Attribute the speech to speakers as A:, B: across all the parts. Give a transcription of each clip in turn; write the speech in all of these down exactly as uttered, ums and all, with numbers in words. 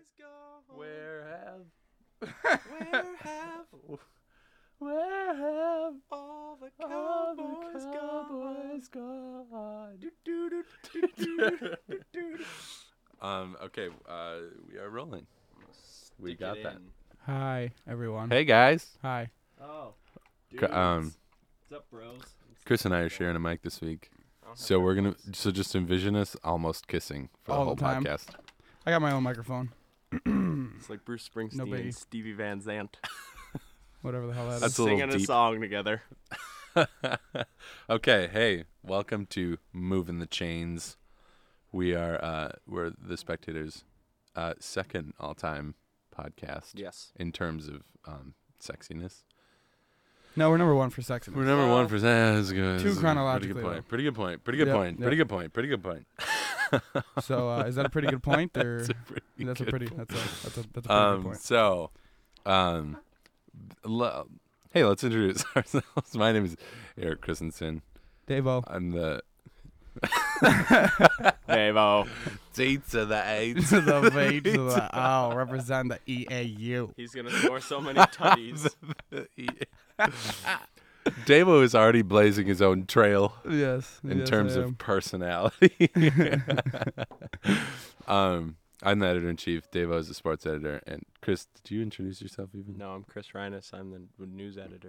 A: boys gone?
B: Where have,
A: Where have
B: where have
A: all the
B: all
A: cowboys
B: the
A: gone?
B: cowboys gone?
A: Do, do, do, do, do, do, do, do.
B: Um. Okay. Uh. We are rolling. We
A: Stick
B: got
A: it
B: that.
A: in.
C: Hi, everyone.
B: Hey guys.
C: Hi.
A: Oh,
B: C-
A: dudes.
B: um,
A: What's up, bros?
B: Chris and I are sharing a mic this week,
A: I don't have
B: so we're gonna.
A: headphones.
B: So just envision us almost kissing for the
C: All
B: whole
C: the time.
B: podcast.
C: I got my own microphone.
A: It's like Bruce Springsteen
C: No
A: and
C: biggie.
A: Stevie Van Zandt
C: Whatever the hell that
B: That's
C: is.
B: a little
A: singing a
B: deep.
A: song together.
B: Okay. Hey, welcome to Moving the Chains. We are. Uh. We're the Spectators' uh, second all-time podcast
A: Yes.
B: in terms of um sexiness.
C: No, we're number one for sexiness.
B: We're number
A: Well,
B: one for that's good.
C: two
B: That's a
C: chronologically,
B: Pretty good
C: though.
B: point. Pretty good point. Pretty good
C: Yep,
B: point.
C: yep.
B: Pretty good point. Pretty good point.
C: So uh, is that a pretty good point, or
B: That's a pretty
C: that's a
B: good
C: pretty
B: point.
C: that's a that's a that's a pretty
B: Um.
C: good point.
B: So, um, l- hey, let's introduce ourselves. My name is Eric Christensen.
C: Davo.
B: I'm the
A: Davo.
B: dates of the eights.
C: the V to the O represent the E A U.
A: He's going to score so many tutties.
B: Davo is already blazing his own trail
C: Yes.
B: in
C: yes,
B: terms
C: I
B: of
C: am.
B: personality. um, I'm the editor in chief. Davo is the sports editor. And Chris, did you introduce yourself even?
A: No, I'm Chris Reines. I'm the news editor.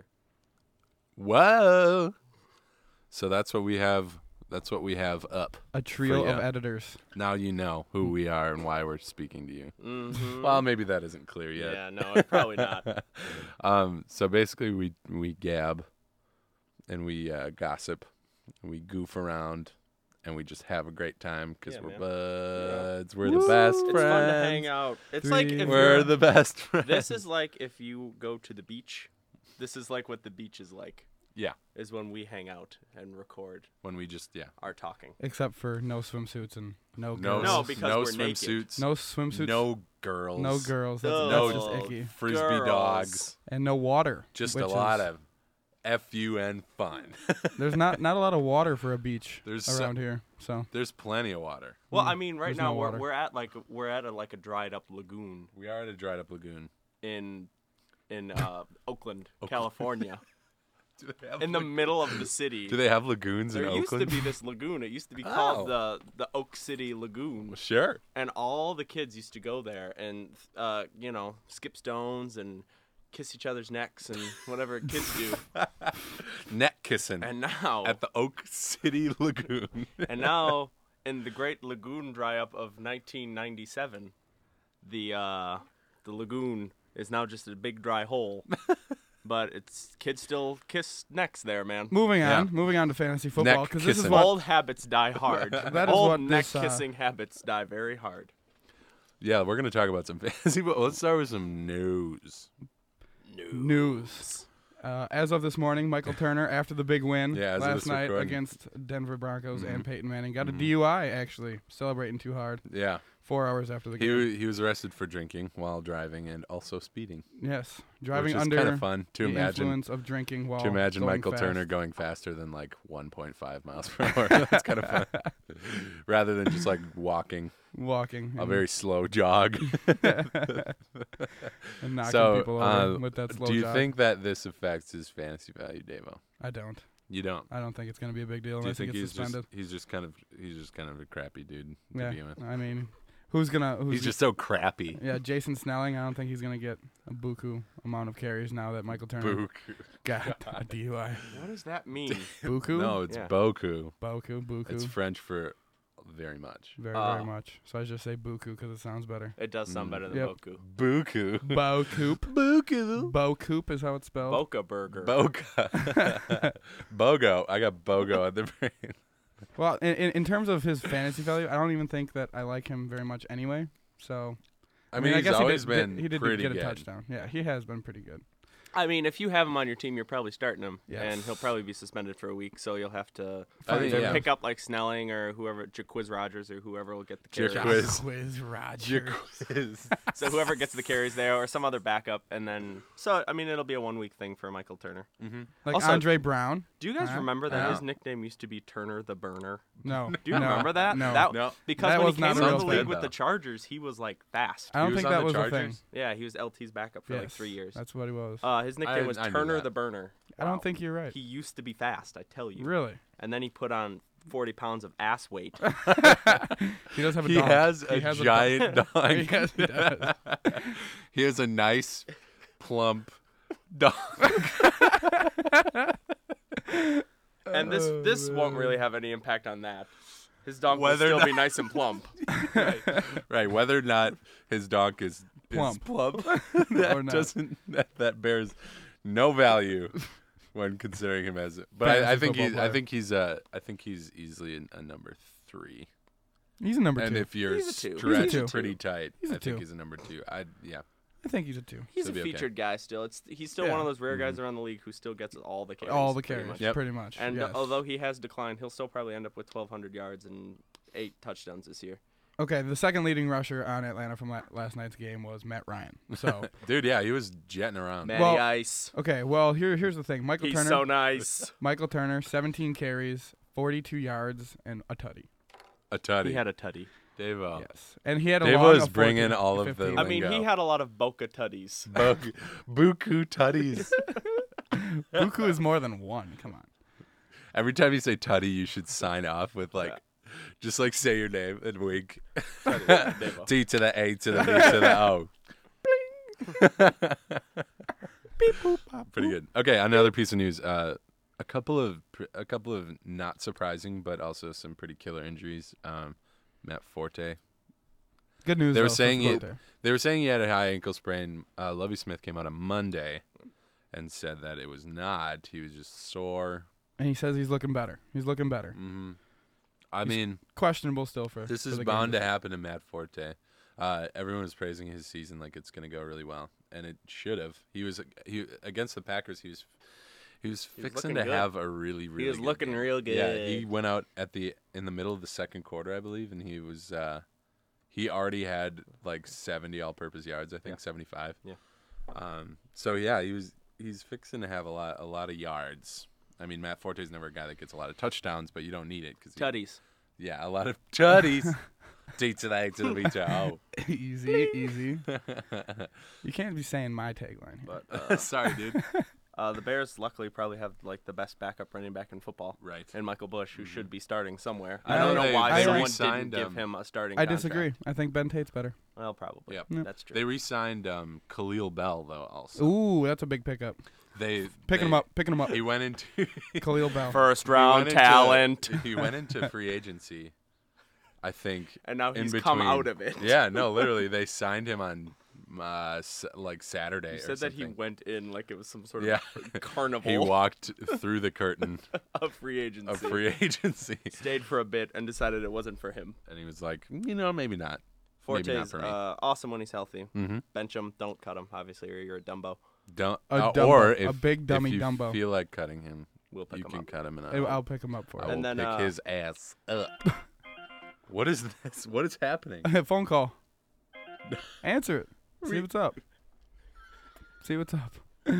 B: Whoa! So that's what we have. That's what we have up.
C: a trio
B: for
C: of
B: ya.
C: editors.
B: Now you know who we are and why we're speaking to you.
A: Mm-hmm.
B: Well, maybe that isn't clear yet.
A: yeah, no, it's probably not.
B: um. So basically, we we gab, and we uh, gossip, and we goof around, and we just have a great time because
A: Yeah,
B: we're
A: man.
B: buds. We're the
C: Woo.
B: best
A: It's
B: friends.
A: fun to hang out. It's like
C: Three.
A: if
B: We're
A: you're,
B: the best friends.
A: this is like if you go to the beach. This is like what the beach is like.
B: Yeah.
A: Is when we hang out and record
B: when we just yeah.
A: our talking.
C: Except for no swimsuits and no
B: No,
C: girls.
A: No, because
B: no
A: we're naked.
B: swimsuits.
C: No swimsuits.
B: No girls.
C: No girls. That's,
A: Ugh.
C: that's
B: No
C: just icky.
B: frisbee
A: Girls.
B: dogs.
C: And no water.
B: Just
C: which
B: a lot
C: is-
B: of F U N fun.
C: There's not not a lot of water for a beach
B: There's so-
C: around here. So
B: There's plenty of water.
A: Well,
C: Mm,
A: I mean, right
C: there's
A: now
C: no
A: we're
C: water.
A: we're at like we're at a like a dried up lagoon
B: We are at a dried up lagoon.
A: in in uh, Oakland,
B: Oakland.
A: California,
B: Do they have
A: in the
B: lag-
A: middle of the city.
B: Do they have lagoons
A: there
B: in
A: used
B: Oakland?
A: to be this lagoon. It used to be
B: Oh.
A: called the the Oak City Lagoon,
B: Well, sure.
A: and all the kids used to go there and uh, you know skip stones and kiss each other's necks and whatever kids do.
B: Neck kissing
A: And now
B: at the Oak City Lagoon.
A: and now in the Great Lagoon Dry Up of nineteen ninety-seven, the uh, the lagoon is now just a big dry hole. But it's kids still kiss necks there, man.
C: moving
B: Yeah.
C: on, moving on to fantasy football
B: Neck
C: because this is
B: kissing.
C: what
A: Old habits die hard.
C: That is
A: Old
C: what
A: neck
C: this, uh,
A: kissing habits die very hard.
B: Yeah, we're gonna talk about some fantasy, but let's start with some news.
C: news. Uh, as of this morning, Michael Turner, after the big win
B: Yeah, as of
C: last
B: this
C: night
B: recording.
C: against Denver Broncos
B: Mhm.
C: and Peyton Manning, got
B: Mhm.
C: a D U I actually, celebrating too hard.
B: Yeah,
C: Four hours after the
B: he
C: game.
B: wa- he was arrested for drinking while driving and also speeding,
C: Yes, driving
B: which is
C: under
B: kind of fun to
C: the
B: imagine.
C: influence of drinking while
B: To imagine
C: going
B: Michael
C: fast.
B: Turner going faster than like one point five miles per hour. That's kind of fun, rather than just like walking
C: walking
B: a
C: and,
B: very slow jog.
C: and knocking
B: so,
C: people over
B: uh,
C: with that slow
B: do you
C: jog.
B: think that this affects his fantasy value, Davo?
C: I don't.
B: You don't.
C: I don't think it's going to be a big deal
B: Do you
C: unless he
B: think
C: gets
B: he's
C: suspended.
B: just he's just kind of he's just kind of a crappy dude to
C: yeah,
B: begin with?
C: I mean, who's gonna? Who's
B: He's just so crappy.
C: yeah, Jason Snelling. I don't think he's gonna get a buku amount of carries now that Michael Turner
B: Book.
C: got a D U I.
A: What does that mean?
C: Buku?
B: No, it's
A: Yeah.
B: Boku.
C: Boku, buku.
B: It's French for very much.
C: very,
A: Ah.
C: very much. So I just say buku because it sounds better.
A: It does sound
B: Mm.
A: better than
C: Yep.
A: Boku.
B: Buku.
C: Bokoop.
B: Buku.
C: Bokoop is how it's spelled.
A: Boca Burger.
B: Boga. Bogo. I got Bogo at the brain.
C: Well, in, in in terms of his fantasy value, I don't even think that I like him very much anyway. So
B: I mean,
C: I
B: he's
C: guess
B: always
C: he did,
B: been
C: did, he did
B: pretty
C: get
B: good.
C: a touchdown. Yeah, he has been pretty good.
A: I mean, if you have him on your team, you're probably starting him,
C: Yes.
A: and he'll probably be suspended for a week. So you'll have to
B: I think,
A: either
B: yeah.
A: pick up like Snelling or whoever, Jaquiz Rogers or whoever will get the carries.
B: Jaquiz.
C: Quiz Roger.
B: Quiz.
A: So whoever gets the carries there, or some other backup, and then so I mean, it'll be a one week thing for Michael Turner.
B: mm-hmm.
C: Like
A: Also-
C: Andre Brown.
A: Do you guys
C: Uh,
A: remember that
B: no.
A: his nickname used to be Turner the Burner?
C: No.
A: Do you
C: no,
A: remember that?
C: No.
A: That
B: No.
A: because
C: That
A: when
C: was
A: he
C: not
A: came
C: a
A: into
C: real
A: the
C: thing.
A: league with
B: though.
A: the Chargers, he was like fast.
C: I don't
B: He was
C: think
B: on
C: that
B: the
C: was a
B: Chargers?
C: thing.
A: Yeah, he was L T's backup for like
C: Yes,
A: three years.
C: That's what he was.
A: Uh, his nickname
B: I-
A: was
B: I knew
A: Turner
B: that.
A: the Burner.
C: I don't think you're right.
A: He used to be fast, I tell you.
C: Really?
A: And then he put on forty pounds of ass weight.
C: He does have a
B: He
C: dog.
B: has
C: He
B: a
C: has
B: giant
C: dog.
B: dog.
C: Yes, he does.
B: He has a nice, plump dog.
A: And this
C: Oh,
A: this won't
C: man.
A: really have any impact on that. His dog
B: Whether
A: will
B: or
A: still be
B: not-
A: nice and plump.
B: right. right. Whether or not his dog is, is
C: Plump.
B: plump, that
C: Or not.
B: doesn't that, that bears no value when considering him as. But
C: Fantasy
B: I, I think
C: football
B: he's. I
C: player.
B: think he's. Uh, I think he's easily a, a number three.
C: He's a number
B: And
C: two.
B: if you're
A: He's a two. He's a
B: stretched
C: two.
B: pretty tight,
C: He's a
B: I think
C: two.
B: he's a number two. I yeah.
C: I think he's a two.
A: He's
B: Should
A: a
B: be okay.
A: featured guy still. It's he's still
C: Yeah.
A: one of those rare guys around the league who still gets all the carries.
C: All the
A: pretty
C: carries,
A: much.
B: Yep.
C: pretty much.
A: And
C: yes.
A: uh, although he has declined, he'll still probably end up with twelve hundred yards and eight touchdowns this year.
C: Okay, the second leading rusher on Atlanta from la- last night's game was Matt Ryan. So,
B: Dude, yeah, he was jetting around.
A: Matty
C: Well,
A: Ice.
C: okay, well here here's the thing. Michael
A: He's
C: Turner,
A: so nice.
C: Michael Turner, seventeen carries, forty-two yards, and a tutty.
B: A tutty.
A: He had a tutty.
B: Dave-O.
C: Yes, and he had a
B: Dave
C: long
B: was
C: of
B: bringing
C: fourteen,
B: all of the
C: fifteen.
A: I mean, he
B: Lingo.
A: had a lot of Boca tutties.
B: Bo- Buku tutties.
C: Buku is more than one. Come on.
B: Every time you say tutty, you should sign off with like, just like say your name and wink.
A: Dave-O.
B: T to the A to the B to the O.
C: Beep, boop, pop,
B: Pretty
C: boop.
B: good. Okay, another piece of news. Uh, a couple of pr- a couple of not surprising, but also some pretty killer injuries. Um, Matt Forte.
C: Good news.
B: They were
C: though, for
B: saying he-
C: Forte.
B: They were saying he had a high ankle sprain. Uh, Lovie Smith came out on Monday and said that it was not. He was just sore.
C: and he says he's looking better. He's looking better.
B: hmm I
C: He's
B: mean,
C: Questionable still for
B: this
C: for
B: is
C: the
B: bound to
C: game.
B: happen to Matt Forte. Uh, everyone was praising his season like it's going to go really well, and it should have. He was he against the Packers. He was he was
A: He was
B: fixing
A: looking
B: to
A: good.
B: have a really really.
A: He was
B: good
A: looking
B: game.
A: real good.
B: Yeah, he went out at the in the middle of the second quarter, I believe, and he was uh, he already had like seventy all-purpose yards. I think
A: Yeah.
B: seventy-five.
A: Yeah.
B: Um. So yeah, he was he's fixing to have a lot a lot of yards. I mean, Matt Forte's never a guy that gets a lot of touchdowns, but you don't need it because
A: Tutties.
B: yeah, a lot of tutties. D to the A to the B to O.
C: easy, easy. You can't be saying my tagline here.
A: But uh,
B: Sorry, dude.
A: uh, the Bears luckily probably have like the best backup running back in football.
B: Right.
A: And Michael Bush, who should be starting somewhere.
C: I
A: I don't know
C: they-
A: why
C: they
A: someone
B: re-signed
A: didn't give
B: him.
A: him a starting
C: I
A: contract.
C: disagree. I think Ben Tate's better.
A: Well, probably.
B: Yep.
C: Yeah.
A: That's true.
B: They re-signed um, Khalil Bell though. Also,
C: Ooh, that's a big pickup.
B: they
C: Picking him
B: they-
C: up, picking him up.
B: He went into
C: Khalil Bell.
A: First
B: he
A: round
B: went into-
A: talent.
B: he went into free agency, I think.
A: And now
B: in
A: he's come
B: between-
A: out of it.
B: Yeah, no, literally, they signed him on uh, s- like Saturday.
A: He
B: or
A: said that he
B: something.
A: went in like it was some sort
B: Yeah.
A: of carnival
B: He walked through the curtain
A: of free agency.
B: of free agency,
A: Stayed for a bit and decided it wasn't for him.
B: and he was like, you know, maybe not. Maybe not
A: Forte's
B: for me.
A: uh, awesome when he's healthy.
B: mm-hmm.
A: Bench him, don't cut him, obviously, or you're a Dumbo.
B: Don't,
C: A
B: uh,
C: Dumbo,
B: or
C: a
B: if
C: big dummy
B: if you
C: Dumbo.
B: feel like cutting him,
A: We'll pick
B: you
A: him
B: can
A: up.
B: cut him, and
C: I-
B: I'll,
C: I'll pick him up for
B: I
C: you.
B: will
A: And then,
B: pick
A: uh,
B: his ass up. What is this? What is happening?
C: Phone call. Answer it. See what's up. See what's up.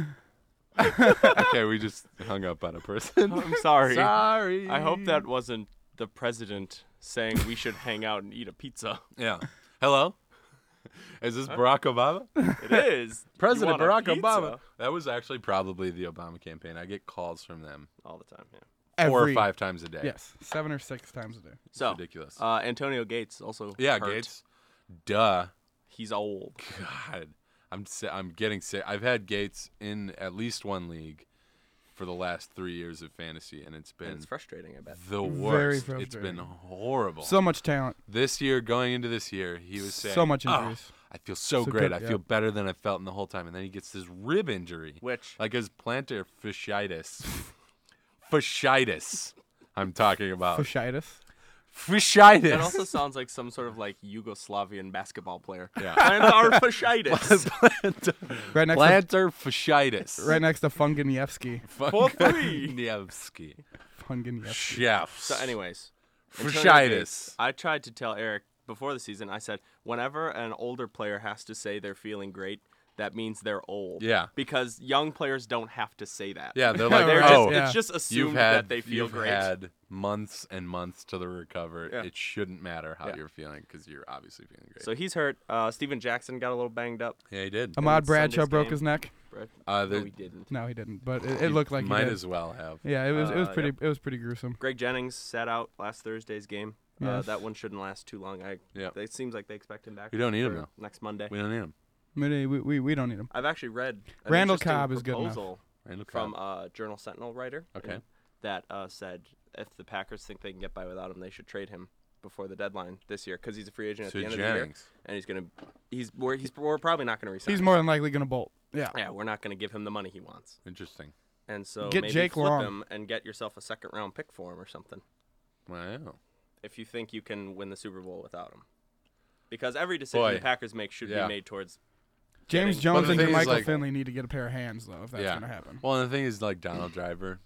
B: Okay, we just hung up on a person.
A: I'm sorry.
B: Sorry.
A: I hope that wasn't the president saying we should hang out and eat a pizza.
B: Yeah. Hello? Is this Barack Obama?
A: It is.
B: President
A: You want
B: Barack
A: a
B: Obama.
A: pizza?
B: That was actually probably the Obama campaign. I get calls from them
A: All the time, yeah.
B: four
C: Every,
B: or five times a day.
C: Yes, seven or six times a day.
B: It's
A: So,
B: ridiculous.
A: uh, Antonio Gates also
B: yeah,
A: hurt.
B: Gates. Duh.
A: He's old.
B: God. I'm si- I'm getting sick. I've had Gates in at least one league for the last three years of fantasy, and it's been
A: And it's frustrating, I bet.
B: the
C: Very
B: worst. It's been
C: frustrating.
B: horrible.
C: So much talent.
B: This year, going into this year, he was saying,
C: So much
B: "Oh,
C: injuries.
B: I feel so,
C: So
B: great.
C: good,
B: I
C: yeah.
B: feel better than I felt in the whole time." And then he gets this rib injury,
A: Which,
B: like his plantar fasciitis. Fasciitis. I'm talking about
C: Fasciitis.
B: Fasciitis.
A: That also sounds like some sort of like Yugoslavian basketball player.
B: Yeah.
A: Plantar fasciitis.
B: plantar,
C: Right next
B: plantar fasciitis.
C: to right next to Funginievsky.
A: For free.
B: Nevsky.
C: Funginievsky.
B: Chefs.
A: So, anyways, Antonio
B: Fasciitis.
A: Gates, I tried to tell Eric before the season. I said, whenever an older player has to say they're feeling great, that means they're old.
B: Yeah.
A: Because young players don't have to say that.
B: Yeah, they're like,
A: They're
C: Right.
B: oh,
A: just,
C: Yeah.
A: it's just
B: you've
A: assumed
B: had
A: that they feel
B: you've
A: great.
B: had months and months to the recover.
A: Yeah.
B: It shouldn't matter how
A: Yeah.
B: you're feeling because you're obviously feeling great.
A: So he's hurt. Uh, Steven Jackson got a little banged up.
B: yeah, he did.
C: Ahmad
A: in
C: Bradshaw
A: Sunday's
C: broke
A: game.
C: his neck.
A: Brett.
B: Uh,
A: no,
B: the-
A: he didn't.
C: No, he didn't, but it,
B: He
C: it looked like he
B: might
C: did.
B: as well have.
C: Yeah, it was it was
A: Uh,
C: pretty
A: yep.
C: it was pretty gruesome.
A: Greg Jennings sat out last Thursday's game. Uh,
C: Yes.
A: that one shouldn't last too long. I.
B: Yeah.
A: It seems like they expect him back.
B: We don't need him
A: for
B: now.
A: next Monday.
B: We don't need him.
C: We, we, we, we don't need him.
A: I've actually read an
C: Randall
A: interesting
C: Cobb is good enough.
A: proposal
B: Randall
A: from
B: Cobb.
A: a Journal Sentinel writer.
B: Okay.
A: and That uh, said, if the Packers think they can get by without him, they should trade him before the deadline this year because he's a free agent at
B: So
A: the end of the year,
B: Jennings.
A: and he's gonna. He's we're, he's we're probably not gonna resign.
C: He's
A: him.
C: more than likely gonna bolt. Yeah.
A: Yeah, we're not gonna give him the money he wants,
B: Interesting.
A: and so
C: Get
A: maybe
C: Jake
A: flip
C: Long.
A: him and get yourself a second round pick for him or something.
B: Wow.
A: If you think you can win the Super Bowl without him, because every decision
B: Boy.
A: the Packers make should
B: Yeah.
A: be made towards.
C: James
A: Getting-
C: Jones
B: Well, the
C: and
B: thing is,
C: Jermichael
B: like-
C: Finley need to get a pair of hands though, if that's
B: Yeah.
C: gonna happen.
B: Well, and the thing is, like Donald Driver,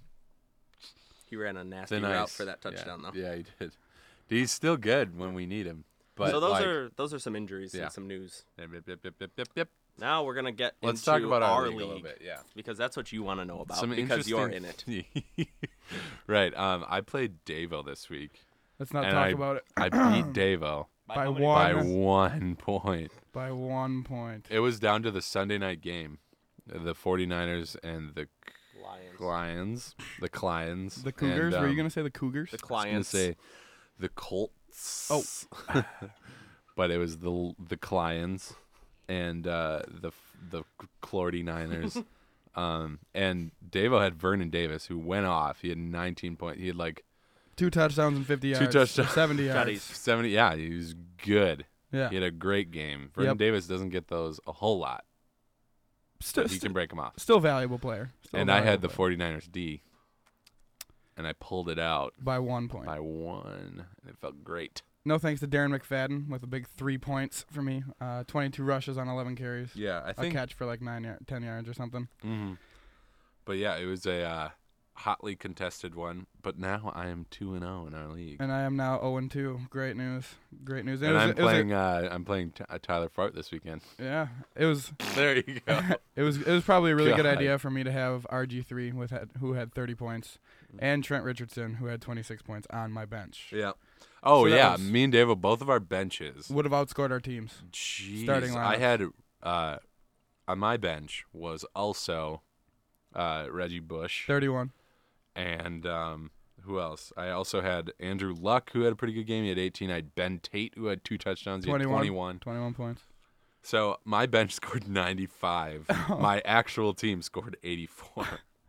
A: He ran a nasty
B: thin
A: route
B: ice.
A: for that touchdown
B: yeah.
A: though.
B: Yeah, he did. He's still good when we need him. But
A: so those
B: like,
A: are those are some injuries
B: Yeah.
A: and some news.
B: Yep, yep, yep, yep, yep, yep, yep.
A: Now we're gonna get
B: Let's
A: into
B: talk about our,
A: our
B: league, a little
A: league
B: bit. Yeah.
A: because that's what you want to know about
B: Some
A: because you're in it.
B: interesting- right. Um, I played Davo this week.
C: Let's not
B: And
C: talk
B: I-
C: about it.
B: I beat Davo
C: By
A: how many
C: one.
B: by
A: points?
B: one point.
C: By one point.
B: It was down to the Sunday night game. The 49ers and the
A: Lions.
B: Lions. The Clients.
C: The Cougars?
B: And,
C: Were you
B: um,
C: gonna say the Cougars?
A: The
B: I was gonna
A: clients.
B: say the Colts.
C: Oh.
B: but it was the the Clients and uh, the the forty-niners. um, and Davo had Vernon Davis, who went off. He had nineteen points. He had like
C: Two touchdowns and fifty
B: Two
C: yards.
B: touchdowns.
C: Seventy yards.
A: Tutties.
B: seventy. Yeah, he was good.
C: Yeah.
B: He had a great game. Vernon
C: Yep.
B: Davis doesn't get those a whole lot.
C: Still,
B: But he can break them off.
C: still valuable player. Still
B: And I had
C: valuable
B: the
C: player.
B: forty-niners D. And I pulled it out
C: by one point.
B: by one. And it felt great.
C: No thanks to Darren McFadden with a big three points for me. Uh, twenty-two rushes on eleven carries.
B: Yeah, I
C: A
B: think.
C: catch for like nine, yard, ten yards or something.
B: hmm But yeah, it was a uh, hotly contested one. But now I am two and zero in our league.
C: And I am now zero and two. Great news. Great news. It
B: And
C: was-
B: I'm
C: it was a-
B: playing. Uh, I'm playing t- uh, Tyler Fart this weekend.
C: yeah, it was.
B: There you go.
C: It was. It was probably a really good
B: God.
C: idea for me to have R G three with had, who had thirty points, and Trent Richardson who had twenty-six points on my bench.
B: yeah. Oh
C: So that
B: yeah,
C: was-
B: me and Davo, both of our benches.
C: Would have outscored our teams.
B: Jeez,
C: Starting
B: I
C: lineups.
B: had uh, on my bench was also uh, Reggie Bush
C: Thirty-one.
B: and um, who else? I also had Andrew Luck, who had a pretty good game. He had eighteen. I had Ben Tate, who had two touchdowns. He had
C: twenty-one.
B: twenty-one.
C: twenty-one points.
B: So my bench scored ninety-five. My actual team scored eighty-four.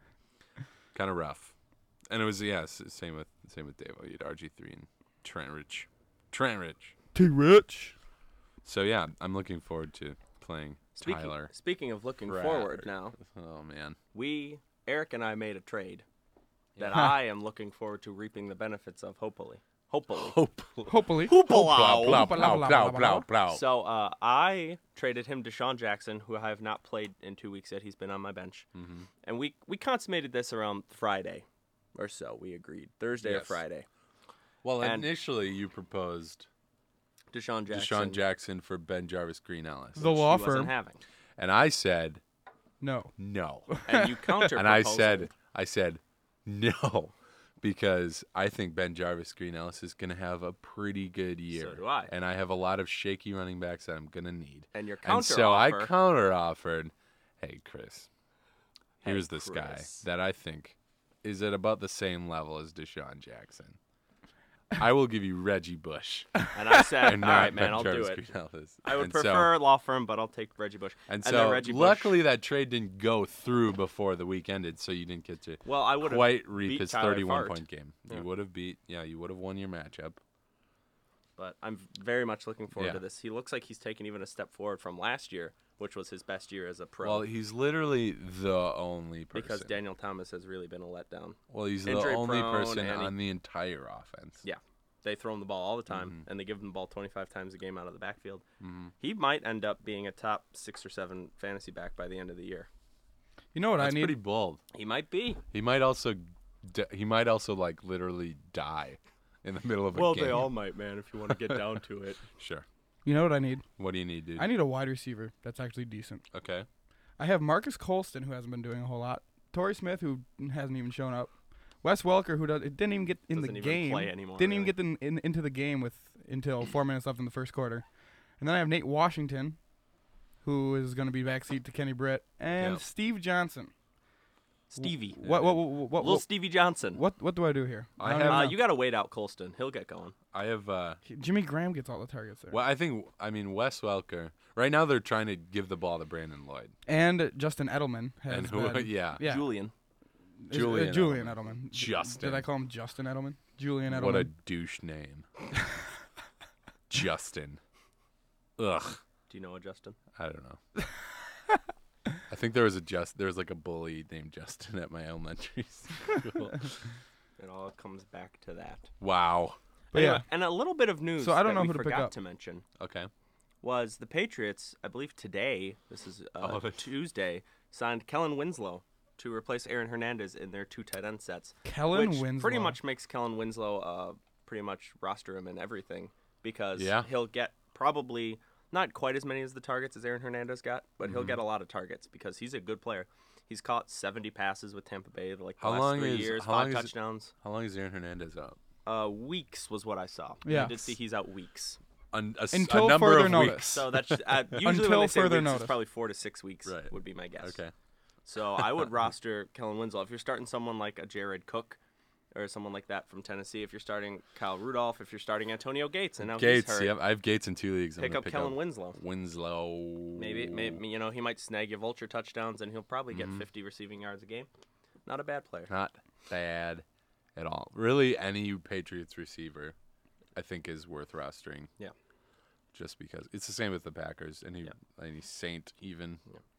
B: Kind of rough. And it was yeah, s- same with same with Davo. You had R G three and Trent Rich. Trent Rich.
C: T Rich.
B: So yeah, I'm looking forward to playing
A: Speaking,
B: Tyler.
A: speaking of looking
B: Pratt.
A: forward now,
B: Oh man.
A: we, Eric and I made a trade that I am looking forward to reaping the benefits of, hopefully. Hopefully.
B: Hopefully.
C: Hopefully.
B: Plow, plow,
C: Plow,
B: plow,
C: plow,
B: plow,
C: plow,
B: plow, plow.
A: So uh, I traded him Deshaun Jackson, who I have not played in two weeks yet. He's been on my bench.
B: Mhm.
A: And we, we consummated this around Friday or so. We agreed. Thursday or
B: Yes.
A: Friday.
B: Well,
A: And-
B: initially you proposed
A: Deshaun Jackson.
B: Deshaun Jackson for Ben Jarvis Green Ellis.
C: The
A: which
C: law
A: he wasn't
C: firm.
A: having.
B: And I said
C: No.
B: no.
A: And you counter
B: and I said I said no because I think Ben Jarvis Green Ellis is going to have a pretty good year.
A: So do I.
B: And I have a lot of shaky running backs that I'm going to need.
A: And your
B: And
A: counter
B: so I
A: offer,
B: counter offered, "Hey Chris,
A: Hey,
B: here's this guy
A: Chris.
B: that I think is at about the same level as Deshaun Jackson. I will give you Reggie Bush."
A: and I said,
B: and
A: all
B: not
A: right, man,
B: Ben
A: I'll
B: Jarvis
A: do it.
B: Green Ellis.
A: I would
B: And so-
A: prefer law firm, but I'll take Reggie Bush.
B: And,
A: then
B: so,
A: Reggie Bush-
B: luckily, that trade didn't go through before the week ended, so you didn't get to
A: Well, I would have
B: quite reap
A: beat
B: his
A: Tyler
B: thirty-one
A: Fart.
B: point game.
A: Yeah.
B: You would have beat, yeah, you would have won your matchup.
A: But I'm very much looking forward
B: Yeah.
A: to this. He looks like he's taken even a step forward from last year, which was his best year as a pro.
B: Well, he's literally the only person.
A: because Daniel Thomas has really been a letdown.
B: well, he's the
A: injury
B: only
A: prone
B: person
A: and he-
B: on the entire offense.
A: Yeah. they throw him the ball all the time,
B: Mhm.
A: and they give him the ball twenty-five times a game out of the backfield.
B: Mm-hmm.
A: He might end up being a top six or seven fantasy back by the end of the year.
C: You know what
B: That's
C: I need?
B: pretty bold.
A: He might be.
B: He might also, d- he might also like literally die in the middle of a
A: Well,
B: game.
A: they all might, man, if you want to get down to it.
B: Sure.
C: You know what I need?
B: What do you need, dude?
C: I need a wide receiver that's actually decent.
B: Okay.
C: I have Marcus Colston, who hasn't been doing a whole lot. Torrey Smith, who hasn't even shown up. Wes Welker, who does, it didn't even get in
A: Doesn't
C: the
A: even
C: game.
A: play anymore,
C: didn't even
A: really.
C: get in, in, into the game with until four minutes left in the first quarter. And then I have Nate Washington, who is going to be backseat to Kenny Britt, and
B: Yep.
C: Steve Johnson.
A: Stevie.
C: What what what what,
A: Little
C: what,
A: Stevie Johnson.
C: what, what do I do here?
B: I
C: don't
B: have-
C: even
A: Uh,
C: know.
A: you got to wait out Colston. He'll get going.
B: I have. uh
C: Jimmy Graham gets all the targets there.
B: Well, I think. I mean, Wes Welker. Right now, they're trying to give the ball to Brandon Lloyd.
C: And Justin Edelman has
B: And who?
C: been,
B: Yeah.
C: yeah,
A: Julian.
C: is- uh,
B: Julian
C: Julian
B: Edelman.
C: Edelman.
B: Justin.
C: Did I call him Justin Edelman? Julian Edelman.
B: What a douche name. Justin. Ugh.
A: Do you know a Justin?
B: I don't know. I think there was a just there was like a bully named Justin at my elementary school.
A: It all comes back to that.
B: Wow.
C: But
A: Anyway,
C: yeah,
A: and a little bit of news
C: So I don't
A: that
C: know
A: we
C: who to pick
A: forgot
C: up.
A: to mention
B: Okay.
A: was the Patriots, I believe today, this is uh,
B: Oh, they-
A: Tuesday, signed Kellen Winslow to replace Aaron Hernandez in their two tight end sets.
C: Kellen
A: which
C: Winslow.
A: pretty much makes Kellen Winslow uh, pretty much roster him in everything because
B: Yeah.
A: he'll get probably not quite as many as the targets as Aaron Hernandez got, but
B: Mm-hmm.
A: he'll get a lot of targets because he's a good player. He's caught seventy passes with Tampa Bay like the
B: How
A: last
B: long
A: three
B: is-
A: years,
B: how
A: five
B: long is it-
A: touchdowns.
B: How long is Aaron Hernandez out?
A: Uh, weeks was what I saw.
C: Yeah.
A: I did see he's out weeks.
B: Un- a, s-
C: Until
B: a number
C: further
B: of
C: notice.
B: weeks.
A: So that's uh, usually when
C: Until
A: they say
C: further
A: weeks,
C: notice.
A: it's probably four to six weeks.
B: Right.
A: Would be my guess.
B: Okay.
A: So I would roster Kellen Winslow if you're starting someone like a Jared Cook or someone like that from Tennessee. If you're starting Kyle Rudolph, if you're starting Antonio Gates, and now
B: Gates.
A: he's hurt,
B: Yep. I have Gates in two leagues. I'm
A: pick
B: gonna
A: up
B: pick
A: Kellen
B: up
A: Winslow.
B: Winslow.
A: Maybe, maybe you know he might snag you vulture touchdowns, and he'll probably
B: Mm-hmm.
A: get fifty receiving yards a game. Not a bad player.
B: Not bad at all. Really, any Patriots receiver, I think, is worth rostering.
A: Yeah.
B: Just because it's the same with the Packers. Any
A: Yeah.
B: any Saint even.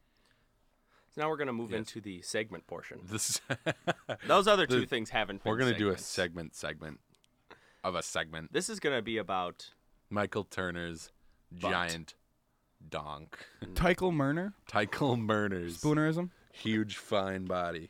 A: So now we're gonna move
B: Yes.
A: into the segment portion.
B: This
A: Those other two
B: The-
A: things haven't been.
B: we're gonna do a
A: segments.
B: segment segment of a segment.
A: This is gonna be about
B: Michael Turner's
A: Butt.
B: giant donk.
C: Tykel Murner.
B: Tykel Murner's
C: Spoonerism.
B: huge fine body.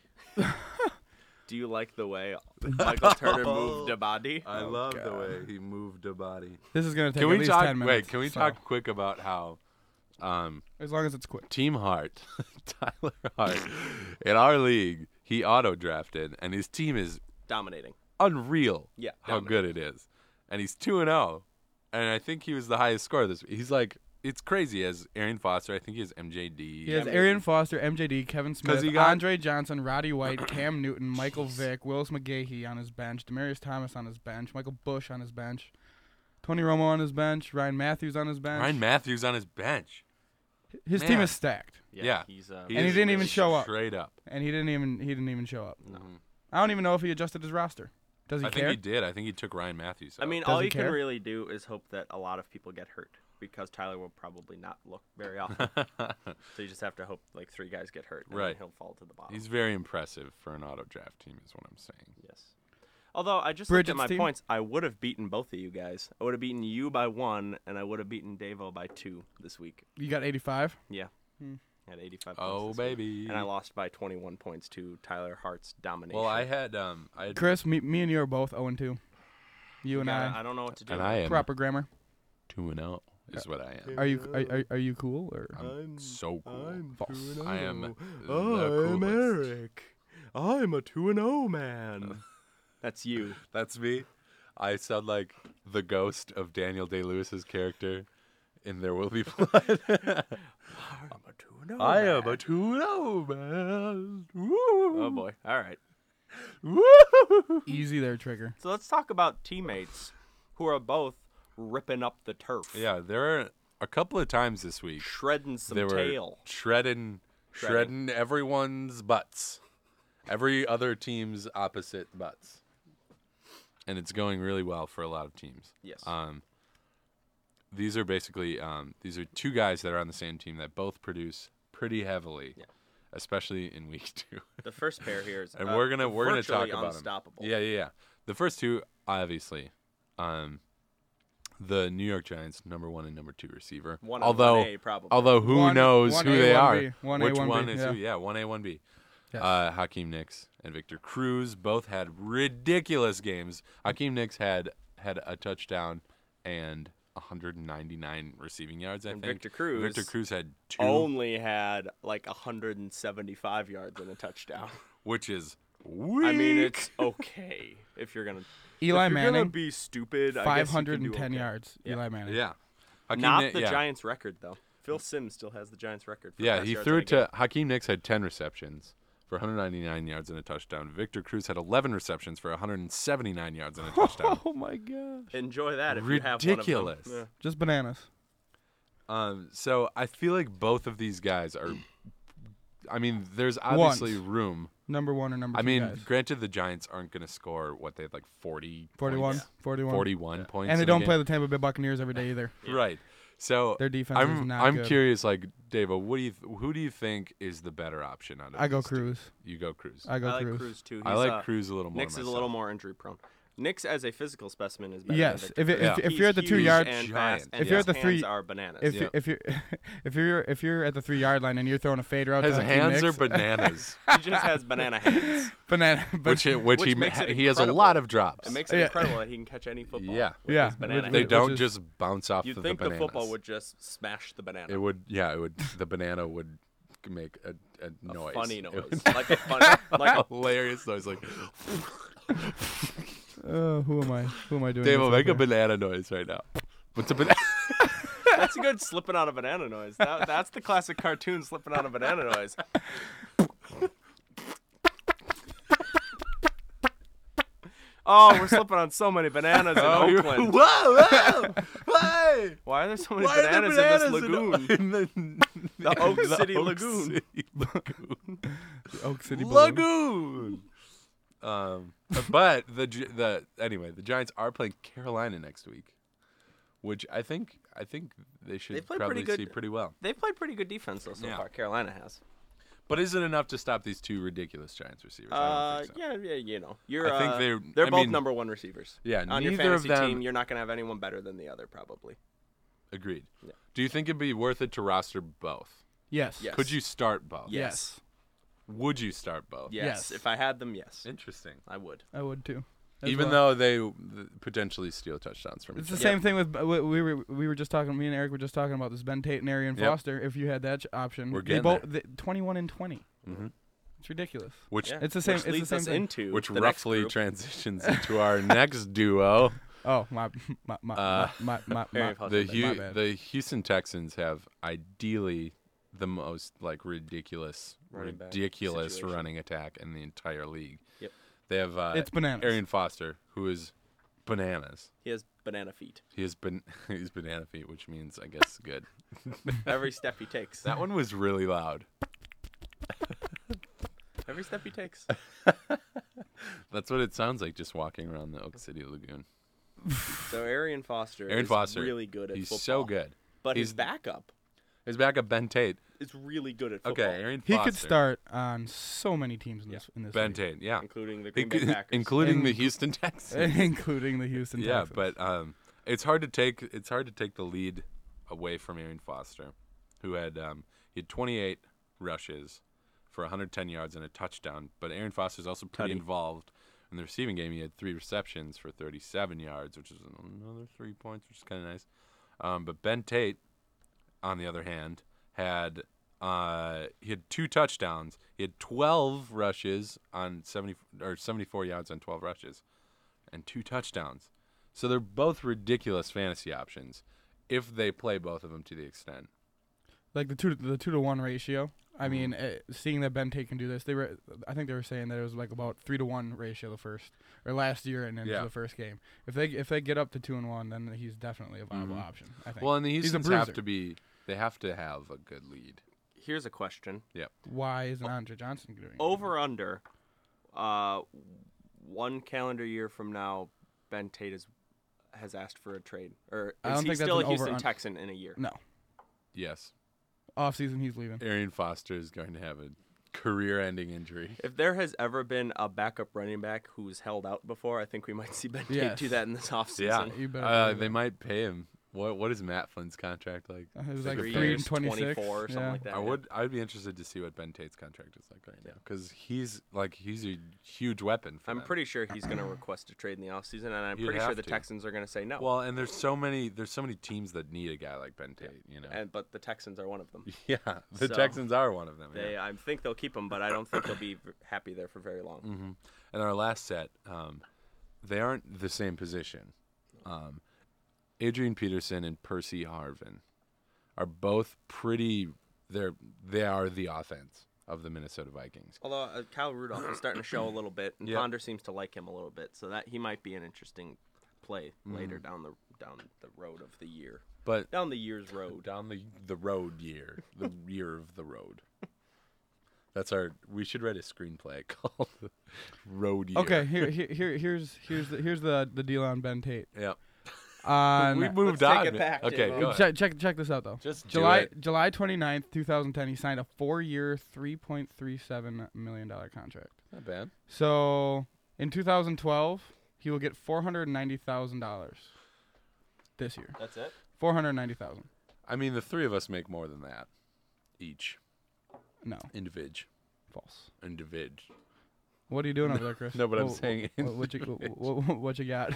A: do you like the way Michael Turner moved a body?
B: I
C: Oh,
B: love the
C: God.
B: way he moved a body.
C: This is gonna take
B: Can
C: at
B: we
C: least
B: talk?
C: ten minutes.
B: Wait, can we
C: so-
B: talk quick about how um,
C: As long as it's quick.
B: Team Hart, Tyler Hart, in our league, he auto drafted, and his team is
A: Dominating.
B: unreal.
A: Yeah,
B: how good it is, and he's two and zero, and I think he was the highest scorer this week. He's like, it's crazy. He has Aaron Foster, I think he has M J D.
C: He has
A: Yeah.
C: Arian Foster, M J D, Kevin Smith,
B: he got-
C: Andre Johnson, Roddy White, Cam Newton, Michael Vick, Willis McGahee on his bench, Demarius Thomas on his bench, Michael Bush on his bench, Tony Romo on his bench, Ryan Matthews on his bench.
B: Ryan Matthews on his bench.
C: his team
B: Man.
C: is stacked,
A: Yeah.
B: Yeah.
A: He's, uh,
B: He
C: And he
B: is
C: didn't even
B: really
C: show up.
B: Straight up.
C: and he didn't even he didn't even show up.
B: Mhm.
C: I don't even know if he adjusted his roster. Does he
B: I
C: care?
B: think he did. I think he took Ryan Matthews.
A: I
B: out.
A: mean,
C: Does
A: all
C: he
A: you
C: care?
A: can really do is hope that a lot of people get hurt because Tyler will probably not look very often. So you just have to hope like three guys get hurt, and
B: Right.
A: then he'll fall to the bottom.
B: he's very impressive for an auto draft team, is what I'm saying.
A: Yes. Although I just
C: Bridget's
A: looked at my
C: team?
A: points, I would have beaten both of you guys. I would have beaten you by one, and I would have beaten Davo by two this week.
C: You got eighty-five.
A: Yeah.
C: Hmm.
A: I had eighty-five points.
B: Oh
A: this week.
B: baby.
A: And I lost by twenty-one points to Tyler Hart's domination.
B: Well, I had um, I had,
C: Chris, me, me and you are both zero and two. You and
A: Gotta-
C: I,
A: I don't know what to do.
B: and I am
C: proper grammar.
B: two and zero is what I am.
C: Are you are, are, are you cool or
B: I'm so cool.
C: false?
B: I am the
A: I'm
B: coolest.
A: Eric. I'm a two and zero man. That's you.
B: That's me. I sound like the ghost of Daniel Day Lewis's character in There Will Be Blood.
A: I'm a two and zero.
B: I am a two and zero man. Woo.
A: Oh boy. All right.
B: Woo.
C: Easy there, Trigger.
A: So let's talk about teammates who are both ripping up the turf.
B: Yeah, there are a couple of times this week
A: Shredding some
B: they were
A: tail.
B: shredding, shredding everyone's butts, every other team's opposite butts, and it's going really well for a lot of teams.
A: Yes.
B: Um, these are basically um, these are two guys that are on the same team that both produce pretty heavily,
A: Yeah.
B: especially in week two.
A: The first pair here is
B: and
A: uh,
B: we're gonna we're gonna talk
A: virtually
B: about
A: unstoppable.
B: them. Yeah, yeah, yeah. The first two, obviously, um, the New York Giants number one and number two receiver.
A: One on
B: although,
A: one A, probably.
B: although who
C: One-
B: knows
C: one
B: who
C: A,
B: they
C: one
B: are?
C: B. One A,
B: Which
C: one B,
B: one is
C: yeah.
B: who? Yeah, one A, one B.
C: Yes.
B: Uh, Hakeem Nicks and Victor Cruz both had ridiculous games. Hakeem Nicks had had a touchdown and one hundred ninety-nine receiving yards. I
A: And
B: think
A: Victor Cruz
B: Victor Cruz had two,
A: only had like one hundred seventy-five yards and a touchdown.
B: which is weak.
A: I mean, it's okay if you're gonna
C: Eli
A: if you're
C: Manning,
A: gonna be stupid. I
C: five
A: guess you
C: hundred
A: can do
C: ten
A: okay.
C: yards.
A: Yeah.
C: Eli Manning.
B: yeah. Hakeem
A: Not
B: Nick-
A: the
B: yeah.
A: Giants' record though. Phil Simms still has the Giants' record. For
B: Yeah,
A: pass
B: he
A: yards
B: threw
A: in a
B: it
A: game.
B: to Hakeem Nicks had ten receptions for one hundred ninety-nine yards and a touchdown. Victor Cruz had eleven receptions for one hundred seventy-nine yards and a touchdown.
C: Oh my gosh.
A: Enjoy that if you have
B: Ridiculous.
A: one of them.
C: Just bananas.
B: Um, so I feel like both of these guys are. I mean, there's obviously
C: Once.
B: room.
C: Number one or number
B: I
C: two
B: mean,
C: guys.
B: granted, the Giants aren't going to score what they had like forty,
C: forty-one.
B: points,
C: forty-one.
B: forty-one points,
C: And they
B: in a
C: don't
B: game.
C: play the Tampa Bay Buccaneers every day either.
B: Right. So
C: Their defense
B: I'm
C: is not
B: I'm
C: good.
B: curious, like Dave, what do you th- who do you think is the better option out of
C: I go
B: these two?
C: Cruz.
B: You go Cruz.
C: I go
A: I like
C: Cruz.
A: Cruz too.
B: I
A: He's,
B: like
A: uh,
B: Cruz a little more.
A: Knicks is a
B: myself.
A: little more injury prone. Knicks as a physical specimen is better.
C: Yes,
A: Than
C: if
A: Victor
C: it-
A: Cruz.
B: if-
C: if
A: He's
C: you're at the two
A: huge
C: yard-
A: and
B: Giant.
A: fast, and
C: If you're
A: his
C: at the three-
A: hands are bananas.
C: If
B: Yeah.
C: you, if you if you're if you're at the three yard line and you're throwing a fade route,
B: His
C: to Hakeem
B: hands are
C: Nicks,
B: bananas,
A: he just has banana hands.
C: banana.
B: which he, which,
A: Which
B: he
A: makes
B: ma-
A: it
B: he has a
A: incredible.
B: lot of drops.
A: It makes it
C: Yeah.
A: incredible that he can catch any football.
B: Yeah.
A: with
C: Yeah,
A: his banana
C: with-
B: They
A: hands.
B: don't
C: is-
B: just bounce off
A: You'd
B: of
A: think
B: the
A: the
B: bananas.
A: football would just smash the banana.
B: It would, yeah, it would. The banana would make a, a
A: a
B: noise.
A: funny
B: It
A: noise,
B: would-
A: like a funny, like a,
B: hilarious noise, like.
C: Uh, who am I? Who am I doing?
B: Dave,
C: this
B: will
C: with
B: make a
C: here?
B: banana noise right now. What's a banana?
A: that's a good slipping on a banana noise. That, that's the classic cartoon slipping on a banana noise. Oh, we're slipping on so many bananas in
B: Oh, you're-
A: Oakland.
B: Whoa, whoa, hey!
A: Why are there so many
B: Why are there
A: bananas,
B: bananas
A: in this lagoon?
B: In, the,
A: The Oak
B: the
A: City
B: Oak
A: Lagoon.
B: City Lagoon.
C: The Oak City Balloon.
B: Lagoon. Um, but the Gi- the anyway, the Giants are playing Carolina next week, which I think I think they should
A: They've played
B: probably
A: pretty good-
B: see pretty well.
A: They've played pretty good defense though so
B: Yeah.
A: far. Carolina has.
B: But is it enough to stop these two ridiculous Giants receivers? I
A: Uh,
B: don't think so.
A: yeah, yeah, you know, you're.
B: I think
A: uh,
B: they're-
A: they're
B: I
A: both
B: mean-
A: number one receivers.
B: Yeah,
A: On your
B: neither of
A: fantasy
B: them.
A: team, you're not gonna have anyone better than the other, probably.
B: Agreed.
A: Yeah.
B: Do you think it'd be worth it to roster both?
C: Yes.
A: Yes.
B: Could you start both?
A: Yes.
B: Would you start both?
A: Yes.
C: Yes.
A: If I had them, yes,
B: Interesting.
A: I would.
C: I would too. as
B: Even
C: well.
B: though they th- potentially steal touchdowns from
C: It's
B: each
C: the
B: other.
C: same thing with we, we were we were just talking. Me and Eric were just talking about this Ben Tate and Arian
B: Yep.
C: Foster. If you had that ch- option,
B: We're
C: they
B: getting
C: both
B: there.
C: the, twenty-one and twenty.
B: Mhm.
C: It's ridiculous.
B: Which
A: Yeah.
C: It's the same-
A: Which
C: it's the
A: leads
C: same
A: us
C: thing.
A: into
B: which
A: the next
B: roughly
A: group.
B: transitions into our next duo.
C: Oh my my my
B: Uh,
C: my my, my,
A: Arian
C: my,
A: Foster.
B: The
A: my
B: Hu-
C: bad.
B: the Houston Texans have ideally the most like ridiculous
A: Running back
B: ridiculous
A: situation.
B: running attack in the entire league.
A: Yep.
B: They have uh,
C: It's bananas.
B: Arian Foster, who is bananas.
A: He has banana feet.
B: He has been he's banana feet, which means I guess good.
A: Every step he takes.
B: That one was really loud.
A: Every step he takes.
B: That's what it sounds like just walking around the Oak City Lagoon.
A: So Arian Foster
B: Arian
A: is
B: Foster,
A: really good at
B: He's
A: football.
B: so good.
A: But his
B: He's-
A: backup
B: His backup Ben Tate.
A: is really good at football.
B: Okay, Arian
C: he
B: Foster.
C: could start on so many teams in this in this
B: Ben
C: league.
B: Tate, yeah.
A: Including the Green Bay
B: Inc-
A: Packers.
B: including the
C: In-
B: Houston Texans.
C: including the Houston
B: yeah,
C: Texans.
B: but um, it's hard to take it's hard to take the lead away from Arian Foster, who had um, he had twenty-eight rushes for one hundred ten yards and a touchdown. But Arian Foster's also pretty
A: Tutty.
B: involved in the receiving game. He had three receptions for thirty-seven yards, which is another three points, which is kind of nice. Um, but Ben Tate, on the other hand, had uh, he had two touchdowns. He had twelve rushes on seventy or seventy-four yards on twelve rushes, and two touchdowns. So they're both ridiculous fantasy options if they play both of them to the extent.
C: like the two to, the two to one ratio. I
B: Mhm.
C: mean, uh, seeing that Ben Tate can do this, they were. I think they were saying that it was like about three to one ratio the first or last year and then
B: Yeah.
C: the first game. If they if they get up to two and one, then he's definitely a viable
B: Mhm.
C: option. I think.
B: Well, and the
C: He's a
B: Houstons have
C: bruiser.
B: to be they have to have a good lead.
A: Here's a question.
C: Why isn't Andre Johnson doing it?
A: Over under, uh, one calendar year from now, Ben Tate is, has asked for a trade. Or
C: I
A: is
C: don't
A: he
C: think that's
A: still
C: an
A: a Houston
C: over-
A: Texan in a year?
C: No,
B: Yes,
C: off season he's leaving.
B: Arian Foster is going to have a career-ending injury.
A: If there has ever been a backup running back who's held out before, I think we might see Ben Tate
C: Yes.
A: do that in this offseason.
B: Yeah,
C: You better
B: uh,
C: believe
B: they
C: it.
B: might pay him. What What is Matt Flynn's contract like?
C: Uh, It was
B: Like
C: like
B: a
C: three
A: years,
C: and twenty-six.
A: twenty-four or something
C: yeah.
A: like that.
B: I
A: yeah.
B: would. I'd be interested to see what Ben Tate's contract is like right now, because he's like he's a huge weapon. For
A: I'm
B: them.
A: pretty sure he's going to request a trade in the offseason, and I'm
B: You'd
A: pretty sure
B: have
A: the
B: to.
A: Texans are going to say no.
B: Well, and there's so many. There's so many teams that need a guy like Ben Tate. You know.
A: and but the Texans are one of them.
B: Yeah, the
A: So,
B: Texans are one of them.
A: They,
B: yeah.
A: I think they'll keep him, but I don't think they'll be v- happy there for very long.
B: hmm And our last set, um, they aren't the same position. Um, Adrian Peterson and Percy Harvin are both pretty. They're they are the offense of the Minnesota Vikings.
A: Although uh, Kyle Rudolph is starting to show a little bit, and
B: Yep.
A: Ponder seems to like him a little bit, so that he might be an interesting play later
B: Mm-hmm.
A: down the down the road of the year,
B: But
A: down the year's road.
B: down the the road year, the year of the road. That's our. We should write a screenplay called Road Year.
C: Okay, here, here, here, here's here's the here's the the deal on Ben Tate.
B: Yep.
C: On
B: we moved
A: Let's take
B: on.
A: it back,
B: okay,
A: J-Mo.
B: go ahead.
C: check check check this out though.
B: Just do
C: July
B: it.
C: July twenty-ninth, twenty ten, he signed a four-year, three point three seven million dollar contract.
B: Not bad.
C: So in two thousand twelve, he will get four hundred ninety thousand dollars this year.
A: That's it.
C: Four hundred ninety thousand.
B: I mean, the three of us make more than that each.
C: No,
B: Individ.
C: false.
B: Individ.
C: What are you doing over there, Chris?
B: No, but I'm
C: Wha-
B: saying
C: wha- what, you wha- wha- what you got?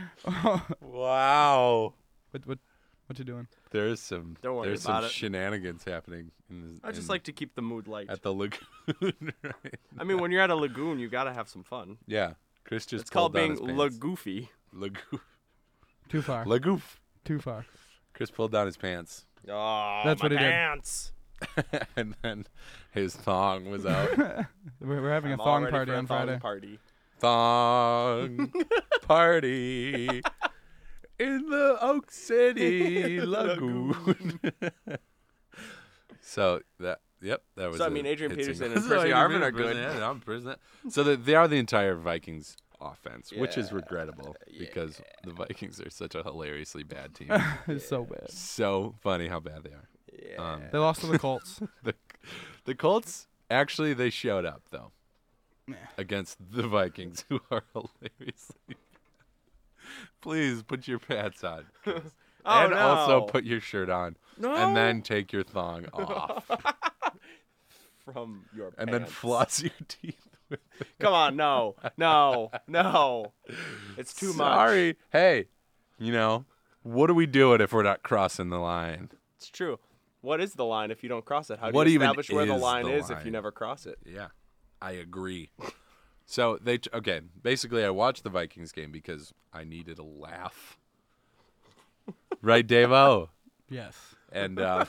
B: Wow.
C: what what what you doing?
B: There is some.
A: Don't worry
B: there's
A: about
B: some
A: it.
B: shenanigans happening. In the,
A: I just
B: in-
A: like to keep the mood light.
B: at the lagoon. Right?
A: I mean, when you're at a lagoon, you gotta have some fun.
B: Yeah. Chris just
A: It's called
B: pulled down
A: being
B: his pants.
A: lagoofy.
B: Lagoon.
C: Too far.
B: Lagoof.
C: Too far.
B: Chris pulled down his pants,
A: Oh,
C: That's
A: my
C: what he did.
A: pants.
B: and then his thong was out.
C: We're, we're having
A: I'm
C: a
A: all
C: thong
A: ready
C: party
A: for a
C: on
A: thong
C: Friday.
A: Party.
B: Thong party in the Oak City Lagoon. So that, yep, that was.
A: So, I
B: a
A: mean, Adrian
B: hit
A: Peterson
B: single.
A: and
B: So,
A: Percy
B: Adrian
A: Harvin are
B: Peterson,
A: good.
B: Yeah, I'm Peterson. So that they are the entire Vikings offense, which is
A: Yeah.
B: regrettable because the Vikings are such a hilariously bad team.
C: It's so bad.
B: So funny how bad they are.
A: Yeah.
B: Um,
C: They lost to the Colts.
B: the the Colts actually they showed up though
C: Nah.
B: against the Vikings, who are hilariously. Please put your pants on, Chris.
A: Oh,
B: and also
A: no.
B: put your shirt on,
A: no.
B: and then take your thong off,
A: from your
B: and
A: pants.
B: then floss your teeth. With it.
A: Come on, no, no, no. It's too much.
B: Sorry, hey, you know what are we doing if we're not crossing the line?
A: It's true. What is the line if you don't cross it? How do
B: What
A: you
B: even
A: establish where the
B: is
A: line
B: the
A: is if
B: line?
A: you never cross it?
B: Yeah, I agree. So they t- okay. Basically, I watched the Vikings game because I needed a laugh. Right, Dave-O?
C: Yes.
B: And uh,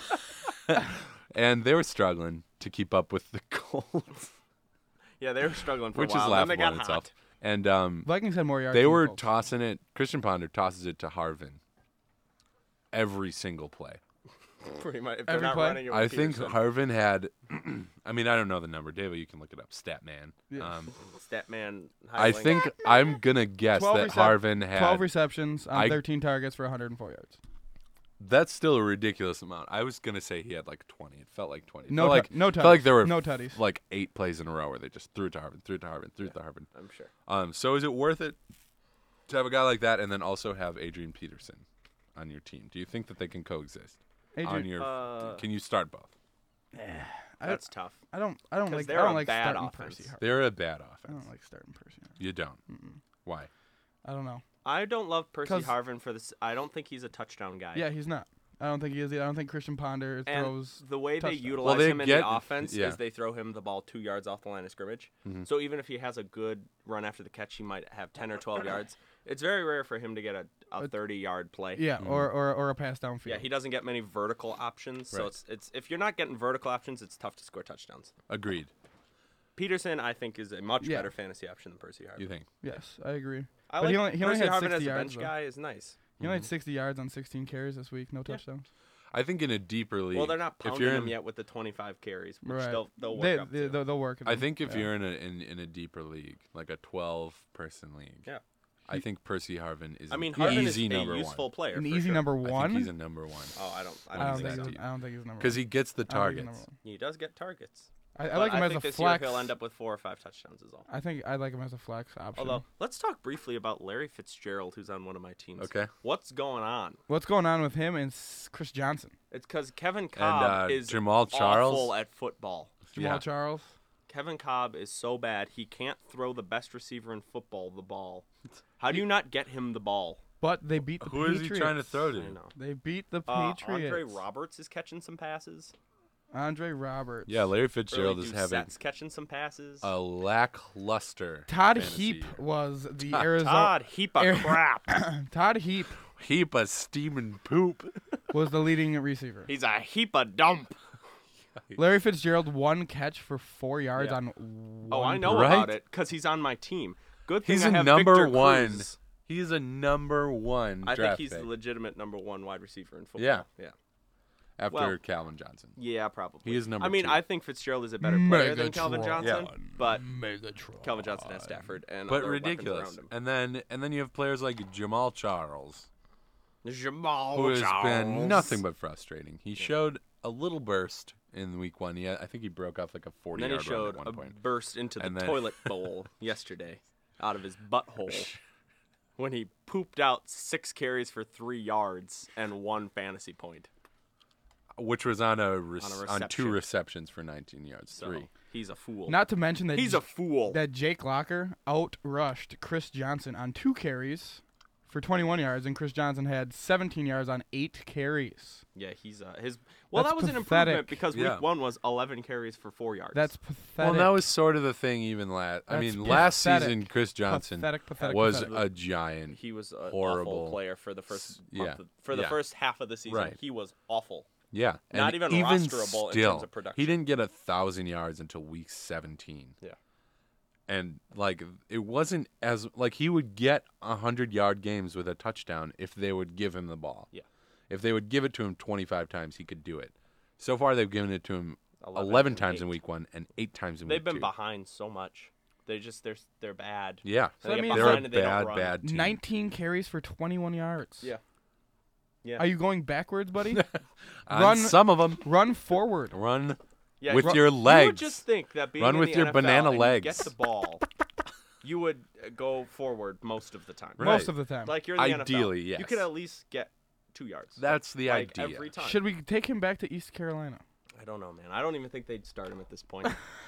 B: and they were struggling to keep up with the Colts,
A: Yeah, they were struggling for
B: which
A: a while.
B: is
A: then they
B: laughable
A: got
B: in
A: hot.
B: itself. And um,
C: Vikings had more yards.
B: they
C: than the
B: were
C: Colts.
B: tossing it. Christian Ponder tosses it to Harvin every single play.
A: Pretty much. If they're
C: Every
A: not
C: play?
A: running it with
B: I think
A: Peterson.
B: Harvin had. I mean, I don't know the number, David. You can look it up. Statman.
C: Yes.
B: Um,
A: Statman.
B: I
A: Heisling.
B: think I'm gonna guess
C: twelve
B: that
C: recep-
B: Harvin had.
C: twelve receptions on
B: I-
C: thirteen targets for one hundred four yards.
B: That's still a ridiculous amount. I was gonna say he had like twenty. It felt like twenty. It
C: No,
B: felt like
C: tu- no
B: felt like
C: tutties.
B: there were
C: No
B: f-
C: tutties.
B: like eight plays in a row where they just threw it to Harvin, threw it to Harvin, threw it to Harvin.
A: I'm sure.
B: Um, so is it worth it to have a guy like that and then also have Adrian Peterson on your team? Do you think that they can coexist? on
C: Adrian,
B: your,
A: Uh,
B: can you start both?
C: I,
A: That's tough.
C: I don't. I don't
A: 'Cause
C: like. I
A: they're
C: don't
A: a
C: like
A: bad
C: starting
A: offense.
C: Percy. Harvin.
B: They're a bad
C: I
B: offense.
C: don't like starting Percy. Harvin.
B: You don't.
C: Mm-mm.
B: Why?
C: I don't know.
A: I don't love Percy
C: 'Cause-
A: Harvin for this. I don't think he's a touchdown guy.
C: Yeah, he's not. I don't think he is. I don't think Christian Ponder
A: And
C: throws.
A: the way they
C: touchdowns.
A: utilize
B: Well, they
A: him in
B: get-
A: the offense
B: yeah.
A: is they throw him the ball two yards off the line of scrimmage.
B: Mhm.
A: So even if he has a good run after the catch, he might have ten or twelve yards. It's very rare for him to get a, a thirty-yard play.
C: Yeah, or, or or a pass downfield.
A: Yeah, he doesn't get many vertical options. So
B: Right.
A: it's it's if you're not getting vertical options, it's tough to score touchdowns.
B: Agreed.
A: Peterson, I think, is a much
C: Yeah.
A: better fantasy option than Percy Harvin.
B: You think?
C: Yes, I agree.
A: I
C: But
A: like
C: he only- he only
A: Percy
C: had
A: Harvin as
C: sixty
A: a
C: yards,
A: bench
C: though.
A: guy is nice.
C: He only had sixty yards on sixteen carries this week. No touchdowns.
B: I think in a deeper league.
A: Well, they're not
B: if
A: pounding
B: you're
A: him
B: in,
A: yet with the twenty-five carries, which
C: Right.
A: they'll they'll work
C: They,
A: up
C: they,
A: to.
C: they'll, they'll work. it
B: I
C: in.
B: think if
C: Yeah.
B: you're in a in, in a deeper league, like a twelve person league,
A: Yeah.
B: I think Percy Harvin is
A: I mean,
B: an
A: Harvin
B: easy
A: is a
B: number
A: useful
B: one.
A: player.
C: an
A: for
C: easy
A: sure.
C: number
B: I think
C: one.
B: he's a number one
A: Oh, I don't. I
C: I
A: don't,
C: don't
B: he's
A: think
C: think
B: that
A: so.
C: he's,
B: deep.
C: I don't think he's number
B: because
C: one.
B: he gets the
C: I don't think he's
B: targets.
C: number one.
A: He does get targets.
C: I, I
A: But
C: like him
A: I
C: as
A: think
C: a
A: this
C: flex.
A: year he'll end up with four or five touchdowns is all.
C: I think I like him as a flex option.
A: Although, let's talk briefly about Larry Fitzgerald, who's on one of my teams.
B: Okay.
A: What's going on?
C: What's going on with him and S- Chris Johnson?
A: It's because Kevin Cobb
B: uh,
A: is
B: Jamal Charles?
A: awful at football.
C: Jamal
B: Yeah.
C: Charles.
A: Kevin Cobb is so bad, he can't throw the best receiver in football the ball. How do you not get him the ball?
C: But they beat the
B: Who is
C: Patriots.
B: he trying to throw
A: I
B: to?
A: know.
C: They beat the
A: Uh,
C: Patriots.
A: Andre Roberts is catching some passes.
C: Andre Roberts.
B: Yeah, Larry Fitzgerald
A: Burley
B: is having
A: Doucette's catching some passes.
B: a lackluster.
C: Todd
B: fantasy
C: Heap
B: year.
C: was the
B: Todd-
C: Arizona.
A: Todd, heap of
C: Air-
A: crap.
C: Todd Heap
B: Heap of steaming poop.
C: was the leading receiver.
A: He's a heap of dump.
C: Larry Fitzgerald one catch for four yards
A: Yeah.
C: on. One
A: Oh, I know
B: Right?
A: about it because he's on my team. Good thing
B: He's
A: I
B: a
A: have
B: number
A: Victor
B: one.
A: Cruz.
B: He's a number one
A: I think
B: draft
A: he's
B: pick
A: the legitimate number one wide receiver in football.
B: Yeah.
A: Yeah.
B: after
A: well-
B: Calvin Johnson.
A: Yeah, probably.
B: He is number
A: I mean,
B: two.
A: I think Fitzgerald is a better player than Calvin
C: Megatron.
A: Johnson,
B: Yeah.
A: but
C: Megatron.
A: Calvin Johnson has Stafford and
B: But
A: other weapons
B: ridiculous.
A: around him.
B: And then and then you have players like Jamal Charles,
A: Jamal
B: who has
A: Charles.
B: been nothing but frustrating. He showed a little burst in week one. Yeah, I think he broke off like a
A: And
B: forty
A: then he
B: yard
A: showed
B: run
A: a
B: at one point.
A: burst into the
B: And then-
A: toilet bowl yesterday out of his butthole when he pooped out six carries for three yards and one fantasy point.
B: Which was on a, rec-
A: On a
B: on two
A: reception.
B: receptions for nineteen yards.
A: So
B: Three.
A: he's a fool.
C: Not to mention that
A: he's a fool.
C: that Jake Locker outrushed Chris Johnson on two carries for twenty-one yards, and Chris Johnson had seventeen yards on eight carries.
A: yeah, he's uh, his. Well,
C: That's
A: that was an
C: pathetic.
A: improvement because
B: Yeah.
A: week one was eleven carries for four yards.
C: That's pathetic.
B: Well, that was sort of the thing even last. I
C: That's
B: mean, last
C: pathetic.
B: season Chris Johnson
C: pathetic, pathetic,
B: was
C: pathetic.
B: a giant.
A: he was an
B: horrible-
A: awful player for the first
B: yeah,
A: month of- for the
B: yeah.
A: first half of the season.
B: Right.
A: He was awful.
B: Yeah,
A: Not
B: and
A: even
B: even
A: rosterable in
B: still,
A: terms of production.
B: He didn't get a thousand yards until week seventeen.
A: Yeah.
B: And like it wasn't as like he would get a hundred yard games with a touchdown if they would give him the ball.
A: Yeah.
B: If they would give it to him twenty five times, he could do it. So far, they've given it to him
A: eleven,
B: eleven
A: and
B: times in
A: eight.
B: week one and eight times in
A: They've
B: week
A: been
B: two.
A: behind so much. They just they're they're bad.
B: Yeah,
C: So that
A: They get
C: means-
B: they're a
A: behind and they don't
B: bad,
A: run.
B: bad team.
C: nineteen carries for twenty-one yards.
A: Yeah. Yeah.
C: Are you going backwards, buddy?
B: On
C: Run-
B: some of them,
C: Run forward.
B: run
A: Yeah,
B: with
A: you-
B: your
A: You would
B: legs.
A: just think that being
B: Run
A: in
B: with
A: the
B: your
A: N F L
B: banana
A: and you
B: legs.
A: get the ball, you would uh, go forward most of the time.
B: Right.
C: Most of the time.
A: Like you're in the N F L.
B: Ideally,
A: You
B: yes.
A: could at least get two yards.
B: That's the
A: like
B: idea.
A: every time.
C: Should we take him back to East Carolina?
A: I don't know, man. I don't even think they'd start him at this point.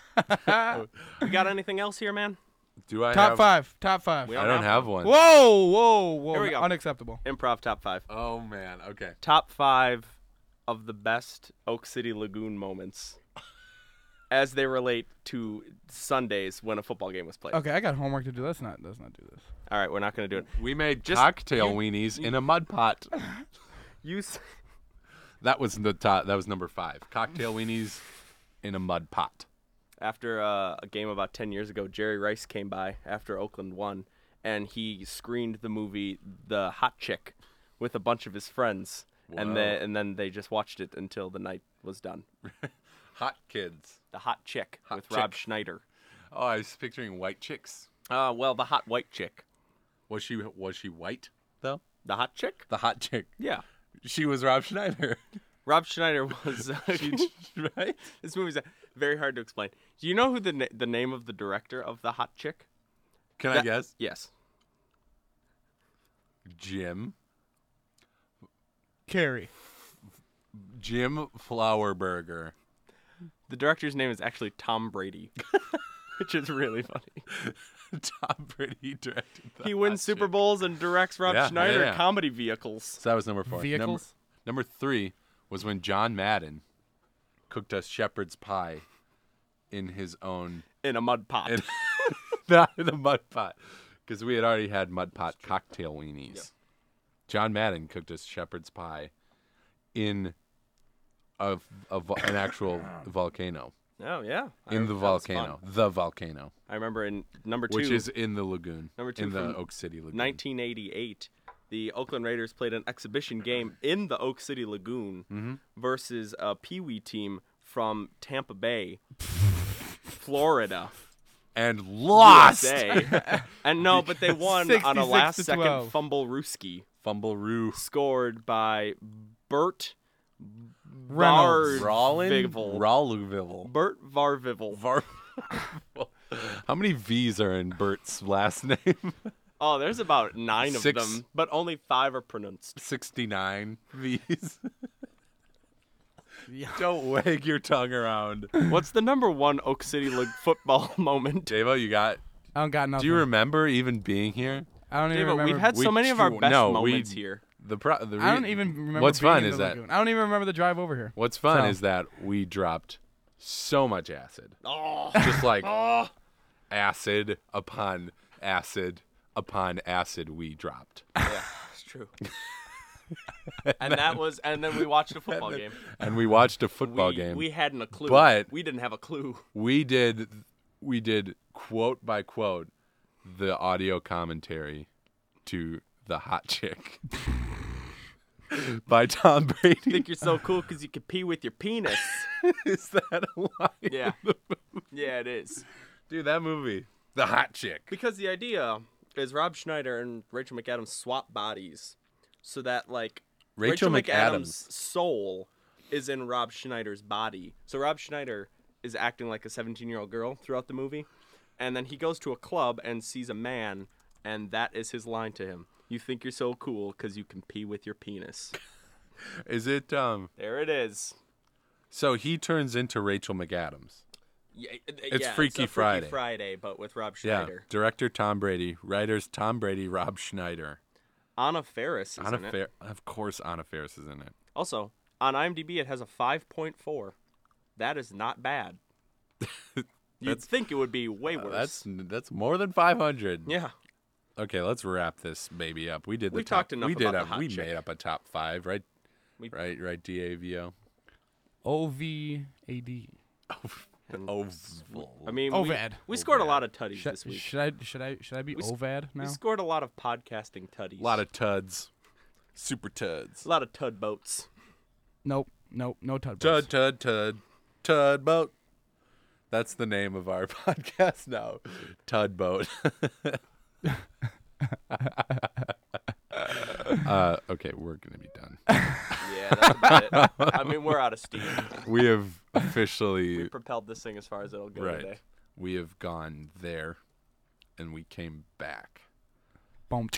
A: We got anything else here, man?
B: Do I
C: Top
B: have?
C: five. Top five.
A: We
B: I don't have one.
C: Whoa, whoa, whoa.
A: Here we go.
C: Unacceptable.
A: Improv top five.
B: Oh man. Okay.
A: Top five of the best Oak City Lagoon moments as they relate to Sundays when a football game was played.
C: Okay, I got homework to do. Let's not let's not do this.
A: All right, we're not going to do it.
B: We made
A: Just-
B: cocktail
A: you-
B: weenies in a mud pot.
A: You s-
B: That was the top. That was number five. Cocktail weenies in a mud pot.
A: After uh, a game about ten years ago, Jerry Rice came by after Oakland won, and he screened the movie The Hot Chick with a bunch of his friends. And
B: Whoa.
A: then, and then they just watched it until the night was done.
B: Hot kids.
A: The Hot Chick
B: Hot
A: with Rob
B: Chick.
A: Schneider.
B: Oh, I was picturing white chicks.
A: Uh, well, the Hot White Chick.
B: Was she was she white though?
A: The Hot Chick?
B: The hot chick.
A: Yeah.
B: She was Rob Schneider.
A: Rob Schneider was. Uh,
B: right?
A: this movie's uh, very hard to explain. Do you know who the na- the name of the director of The Hot Chick?
B: Can I
A: That-
B: guess?
A: Yes.
B: Jim.
C: Carrie.
B: Jim Flowerburger.
A: The director's name is actually Tom Brady, which is really funny.
B: Tom Brady directed. The
A: He wins
B: Hot
A: Super
B: Chick.
A: Bowls and directs Rob
B: Yeah, yeah,
A: Schneider
B: yeah.
A: comedy vehicles.
B: So that was number four. Number,
C: Vehicles?
B: number three was when John Madden cooked us shepherd's pie in his own
A: In a mud pot.
B: in, not in a mud pot, because we had already had mud pot cocktail weenies.
A: Yep.
B: John Madden cooked us shepherd's pie in a, a vo- an actual volcano.
A: Oh yeah. I
B: In the
A: remember that was
B: volcano,
A: fun.
B: the volcano,
A: I remember in number two,
B: which is in the lagoon,
A: Number two
B: in the
A: from
B: Oak City Lagoon.
A: nineteen eighty-eight. The Oakland Raiders played an exhibition game in the Oak City Lagoon
B: Mm-hmm.
A: versus a Pee Wee team from Tampa Bay, Florida.
B: and lost.
A: U S A. And no, but they won on a
C: sixty-six
A: last
C: to
A: second
C: twelve.
A: fumble Rooski
B: Fumble Roo.
A: scored by Bert
C: Reynolds.
B: Rollin?
A: Varvivel.
B: Rolluvivel.
A: Bert Varvivel.
B: Var. How many V's are in Bert's last name?
A: Oh, there's about nine
B: Six.
A: of them, but only five are pronounced.
B: sixty-nine V's.
C: Yeah.
B: Don't wag your tongue around.
A: What's the number one Oak City League football moment?
B: Davo, you got.
C: I don't got nothing.
B: Do you remember even being here?
C: I don't even
A: David,
C: remember.
A: we've had so
B: We
A: many of our
B: tru-
A: best
B: no, we-
A: moments here.
B: The pro. The
C: I
B: re-
C: don't even remember.
B: What's
C: being
B: fun
C: in
B: is
C: the
B: that-
C: lagoon. I don't even remember the drive over here.
B: What's fun
C: So-
B: is that we dropped so much acid,
A: Oh,
B: just like
A: oh.
B: acid upon acid upon acid. We dropped,
A: Yeah, it's true. and that was, and then we watched a football game.
B: and we watched a football
A: we,
B: game.
A: We hadn't a clue.
B: But-
A: we didn't have a clue.
B: we did we did quote by quote the audio commentary to The Hot Chick by Tom
A: You
B: Brady.
A: think you're so cool because you can pee with your penis.
B: Is that a line?
A: Yeah. Yeah, it is.
B: Dude, that movie, The Hot Chick.
A: Because the idea is Rob Schneider and Rachel McAdams swap bodies so that, like,
B: Rachel McAdams.
A: soul is in Rob Schneider's body. So Rob Schneider is acting like a seventeen-year-old girl throughout the movie. And then he goes to a club and sees a man, and that is his line to him. You think you're so cool because you can pee with your penis.
B: Is it um
A: There it is.
B: so he turns into Rachel McAdams.
A: Yeah,
B: It's
A: yeah,
B: Freaky
A: a
B: Friday.
A: Friday, but with Rob
B: Yeah.
A: Schneider.
B: Director Tom Brady, writers Tom Brady, Rob Schneider.
A: Anna Faris is
B: Anna
A: in it.
B: Fer- of course Anna Faris is in it.
A: Also, on IMDb, it has a five point four. That is not bad. You'd
B: That's-
A: think it would be way
B: Uh,
A: worse.
B: that's that's more than five hundred.
A: yeah.
B: Okay, let's wrap this baby up. We did the
A: We
B: top,
A: talked enough
B: we did
A: about
B: a,
A: the hot
B: we
A: chick.
B: made up a top five, right?
A: We-
B: right, right. D A V O.
C: O V A D.
A: And
B: Oval.
A: I mean, we,
C: Ovad.
A: we scored a
B: Ovad.
A: lot of tutties
C: Should,
A: this week.
C: should I should I should I be
A: We s-
C: Ovad now?
A: We scored a lot of podcasting tutties.
B: a lot of tuds, super tuds.
A: a lot of tud boats.
C: Nope, nope, no tud.
B: Tud, tud, tud, tud boat. That's the name of our podcast now. Tud boat. uh, okay, we're gonna be done.
A: Yeah, that's about it. I mean, we're out of steam.
B: We have
A: We
B: officially
A: propelled this thing as far as it'll go
B: right.
A: today.
B: We have gone there, and we came back.
C: Boom.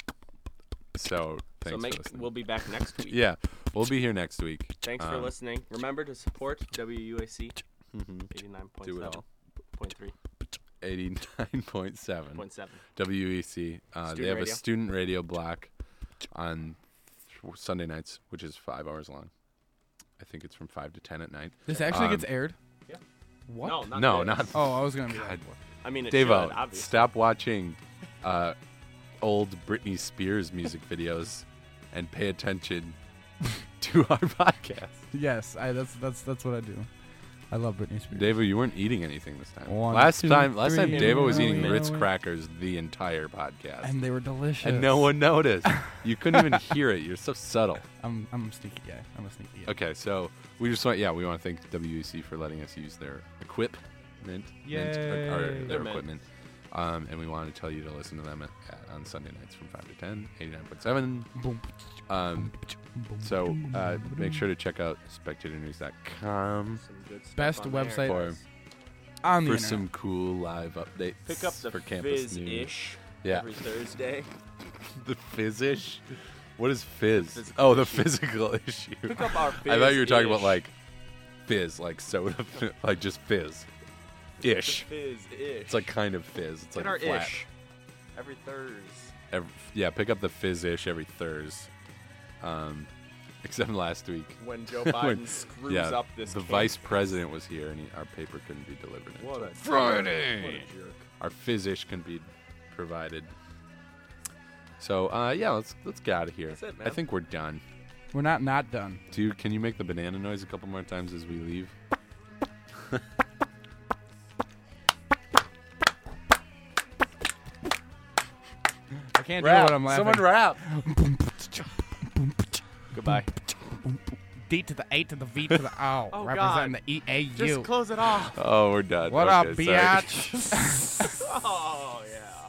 B: So thanks
A: so make,
B: for listening.
A: we'll be back next week.
B: Yeah, we'll be here next week.
A: Thanks for
B: Um,
A: listening. Remember to support W U A C
B: Mhm.
A: eighty-nine point
B: Do it
A: seven.
B: all.
A: Point three.
B: eighty-nine point seven.
A: Point seven.
B: W E C. Uh, they
A: Student
B: have
A: radio.
B: a student radio block on th- Sunday nights, which is five hours long. I think it's from five to ten at night.
C: This actually
B: Um,
C: gets aired.
A: Yeah.
C: What?
A: No, not
B: no,
A: this.
B: not
C: Oh, I was gonna be.
B: God.
C: Like,
A: I mean, it should,
B: Davo.
A: obviously.
B: Stop watching uh, old Britney Spears music videos and pay attention to our podcast.
C: yes, I. That's that's that's what I do. I love Britney Spears.
B: Davo, you weren't eating anything this time.
C: One,
B: last
C: two,
B: time, last time,
C: three,
B: Davo was
C: and
B: eating
C: we
B: Ritz
C: know it.
B: crackers the entire podcast,
C: and they were delicious.
B: and no one noticed. You couldn't even hear it. You're so subtle.
C: I'm I'm a sneaky guy. I'm a sneaky guy.
B: Okay, so we just want, yeah, we want to thank W E C for letting us use their equipment, mint, mint, or, or
C: Yay.
B: their
A: Their mint.
B: equipment. Um, and we wanted to tell you to listen to them at, at, on Sunday nights from five to ten, eighty-nine point seven.
C: Boom.
B: Um, so uh, make sure to check out spectator news dot com
A: Some good stuff
C: Best
A: on there.
C: website
B: for,
C: On the
B: for
C: internet.
B: some cool live updates
A: Pick up the
B: for campus news.
A: Fizz-ish
B: Yeah.
A: every Thursday.
B: The fizzish? What is fizz?
A: Physical
B: Oh, the
A: issue.
B: physical issue.
A: Pick up our Fizz
B: I thought you were talking about
A: ish.
B: like fizz, like soda, like just fizz. Ish.
A: Fizz-ish.
B: It's like kind of fizz. It's
A: Get
B: like
A: our
B: flat.
A: ish every Thursday.
B: Every, yeah, pick up the fizz-ish every Thursday. Um, except last week.
A: When Joe
B: When-
A: Biden screws
B: yeah,
A: up this
B: the
A: camp.
B: vice president was here and he, our paper couldn't be delivered until
A: What a
B: Friday.
A: What a jerk.
B: Our fizz-ish can be provided. So uh, yeah, let's let's get out of here.
A: That's it,
B: I
A: man.
B: think we're done.
C: We're not not done.
B: Do you, can you make the banana noise a couple more times as we leave?
C: I can't do it when I'm laughing.
B: Someone rap.
A: Goodbye.
C: D to the A to the V to the O.
A: Oh,
C: representing
A: God.
C: the E A
A: Just
C: U.
A: close it off.
B: Oh, we're done.
C: What
B: okay,
C: up,
B: sorry.
C: biatch?
A: Oh, yeah.